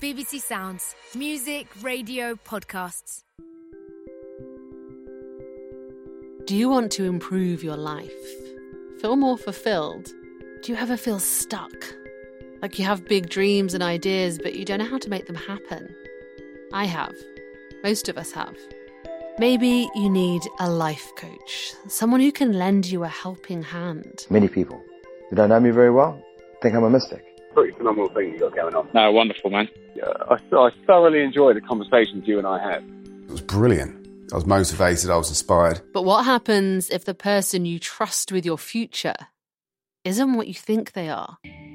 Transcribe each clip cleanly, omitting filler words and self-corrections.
BBC Sounds. Music, radio, podcasts. Do you want to improve your life? Feel more fulfilled? Do you ever feel stuck? Like you have big dreams and ideas, but you don't know how to make them happen? I have. Most of us have. Maybe you need a life coach, someone who can lend you a helping hand. Many people who don't know me very well think I'm a mystic. Pretty phenomenal thing you got going on. No, wonderful, man. Yeah, I thoroughly enjoyed the conversations you and I had. It was brilliant. I was motivated, I was inspired. But what happens if the person you trust with your future isn't what you think they are?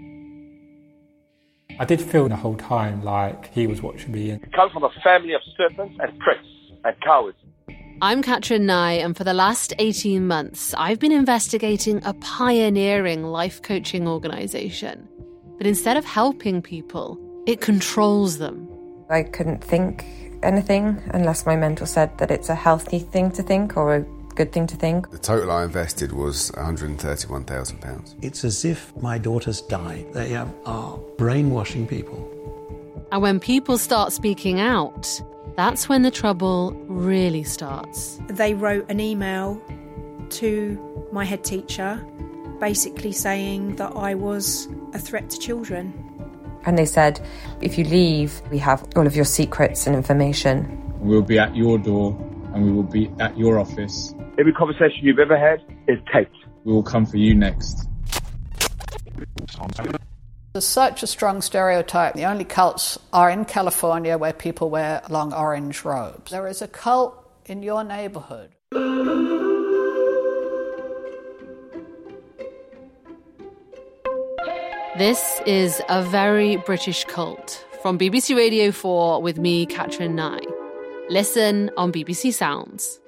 I did feel the whole time like he was watching me. It comes from a family of serpents and pricks and cowards. I'm Katrin Nye, and for the last 18 months, I've been investigating a pioneering life coaching organisation. But instead of helping people, it controls them. I couldn't think anything unless my mentor said that it's a healthy thing to think or a good thing to think. The total I invested was £131,000. It's as if my daughters died. They are brainwashing people. And when people start speaking out, that's when the trouble really starts. They wrote an email to my head teacher basically saying that I was a threat to children. And they said, if you leave, we have all of your secrets and information. We'll be at your door and we will be at your office. Every conversation you've ever had is taped. We will come for you next. There's such a strong stereotype. The only cults are in California where people wear long orange robes. There is a cult in your neighborhood. This is A Very British Cult from BBC Radio 4 with me, Katrin Nye. Listen on BBC Sounds.